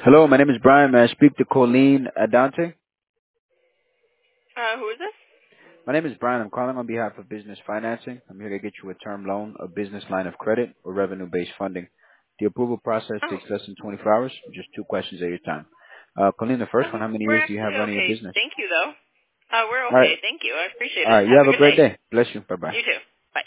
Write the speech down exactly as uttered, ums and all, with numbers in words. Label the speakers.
Speaker 1: Hello, my name is Brian. May I speak to Colleen Adante?
Speaker 2: Uh, who is this?
Speaker 1: My name is Brian. I'm calling on behalf of Business Financing. I'm here to get you a term loan, a business line of credit, or revenue-based funding. The approval process
Speaker 2: Oh,
Speaker 1: takes less than twenty-four hours, just two questions at your time. Uh, Colleen, the first one,
Speaker 2: okay.
Speaker 1: how many
Speaker 2: We're
Speaker 1: years do you have
Speaker 2: actually
Speaker 1: running your
Speaker 2: okay.
Speaker 1: business?
Speaker 2: Thank you, though. Uh, we're
Speaker 1: All right.
Speaker 2: okay. Thank you. I appreciate
Speaker 1: All
Speaker 2: it.
Speaker 1: right. You
Speaker 2: Have
Speaker 1: have
Speaker 2: a
Speaker 1: a
Speaker 2: good
Speaker 1: great
Speaker 2: day.
Speaker 1: day. Bless you. Bye-bye.
Speaker 2: You too. Bye.